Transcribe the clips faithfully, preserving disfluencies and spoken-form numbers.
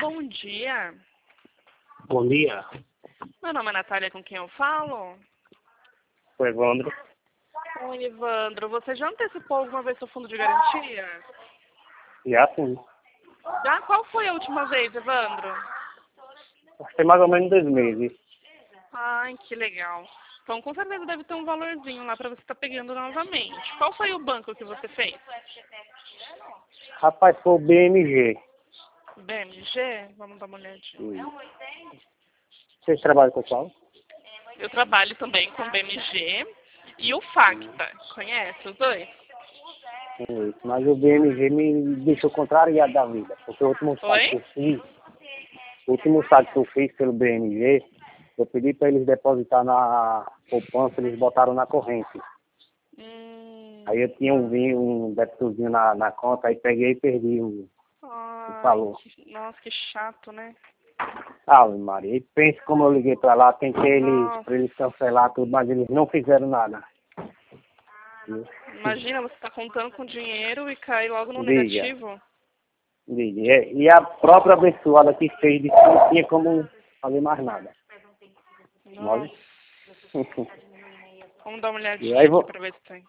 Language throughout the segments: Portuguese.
Bom dia. Bom dia. Meu nome é Natália, com quem eu falo? O Evandro. Oi, Evandro. Você já antecipou alguma vez seu fundo de garantia? Já sim. Já? Qual foi a última vez, Evandro? Acho que tem mais ou menos dois meses. Ai, que legal. Então, com certeza deve ter um valorzinho lá para você estar pegando novamente. Qual foi o banco que você fez? Rapaz, foi o B M G. B M G? Vamos dar uma olhadinha. Vocês trabalham com qual? Eu trabalho também com B M G e o Facta. Conhece os dois? Sim, mas o B M G me deixou contrariado da vida. Porque o último saque que eu Oi? fiz, o último saque que eu fiz pelo B M G, eu pedi para eles depositar na poupança, eles botaram na corrente. Hum... Aí eu tinha um vinho, um débitozinho na, na conta, aí peguei e perdi o, o Ai, valor. que... Nossa, que chato, né? Ave Maria, e pense como eu liguei para lá, tentei eles, Nossa. para eles cancelar tudo, mas eles não fizeram nada. Imagina, você está contando com dinheiro e cai logo no Diga, negativo. diga. E e a própria abençoada que fez disse que não tinha como fazer mais nada. Nossa. Olha. Vamos dar uma E olhadinha aí aqui vou. para ver se tem.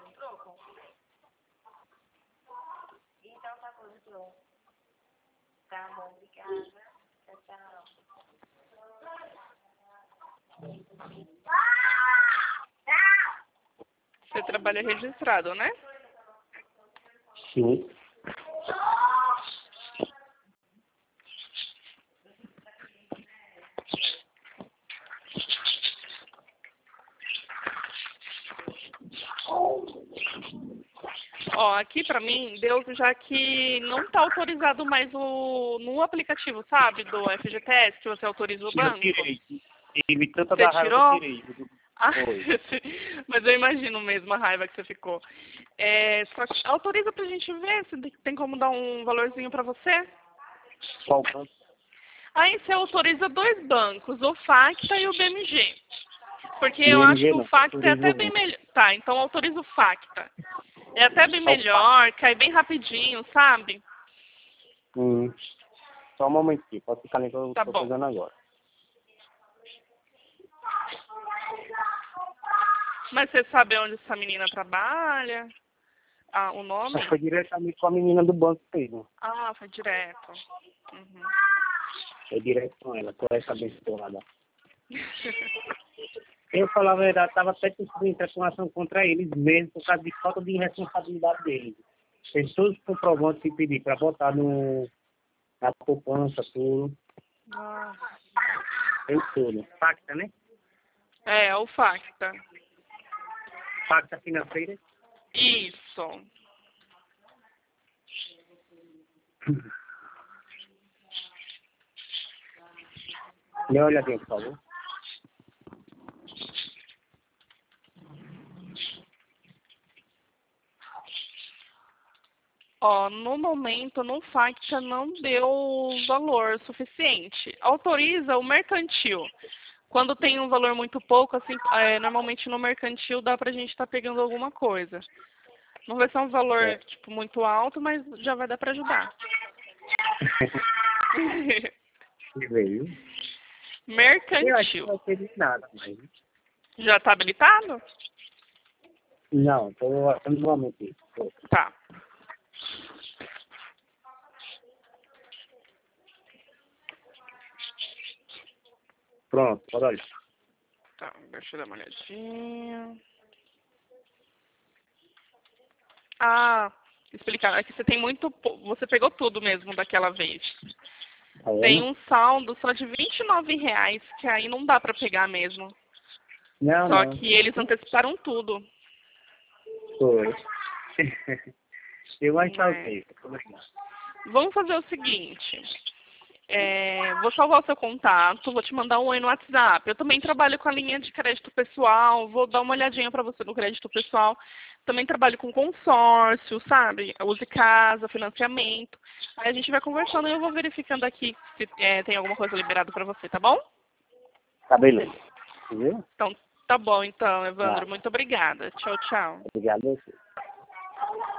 Você trabalha registrado, né? Sim. Ó, aqui pra mim, deu já que não tá autorizado mais o no aplicativo, sabe? Do F G T S, que você autoriza o Eu banco. tirei. Tive tanta Você da raiva que eu tirou? tirei. Ah, Foi. mas eu imagino mesmo a raiva que você ficou. É, só que autoriza pra gente ver se tem como dar um valorzinho pra você. Qual banco? Aí você autoriza dois bancos, o Facta e o B M G. Porque eu acho B M G que o não, Facta é autoriza até o bem banco. melhor. Tá, então autoriza o Facta. É até bem Só o fato. melhor, cai bem rapidinho, sabe? Hum. Só um momentinho, pode ficar ali que eu Tá estou bom. pegando agora. Mas você sabe onde essa menina trabalha? Ah, o nome? Mas foi diretamente com a menina do banco mesmo. Ah, foi direto. Uhum. Foi direto com ela, com essa abençoada. Eu falar a verdade, estava até pensando em entrar com ação contra eles mesmo por causa de falta de responsabilidade deles. Tem todos os comprovantes que pedi para botar no, na poupança, tudo. Nossa. Tem tudo. Pacta, né? É, o Facta. Pacta financeira. Isso. Dê uma olhadinha, por favor. Ó, no momento, no Facta não deu valor suficiente. Autoriza o mercantil. Quando tem um valor muito pouco, assim, é, normalmente no mercantil dá pra gente estar pegando alguma coisa. Não vai ser um valor, É. tipo, muito alto, mas já vai dar pra ajudar. Que veio. Eu acho que Mercantil. não teve nada, mas... Já tá habilitado? Não, estou achando um momento isso. Tá. Pronto, pode olhar. Tá, deixa eu dar uma olhadinha. Ah, explicar. É que você tem muito... pou- Você pegou tudo mesmo daquela vez. Tá Tem vendo? um saldo só de vinte e nove reais, que aí não dá pra pegar mesmo. Não, Só não. que eles anteciparam tudo. Foi. Eu mais É. saltei. Vamos fazer o seguinte. É, vou salvar o seu contato, vou te mandar um oi no WhatsApp. Eu também trabalho com a linha de crédito pessoal, vou dar uma olhadinha para você no crédito pessoal. Também trabalho com consórcio, sabe? Use casa, financiamento. Aí a gente vai conversando e eu vou verificando aqui se é, tem alguma coisa liberada para você, tá bom? Tá beleza. Viu? Então, tá bom então, Evandro. Ah, Muito obrigada. Tchau, tchau. obrigado a você.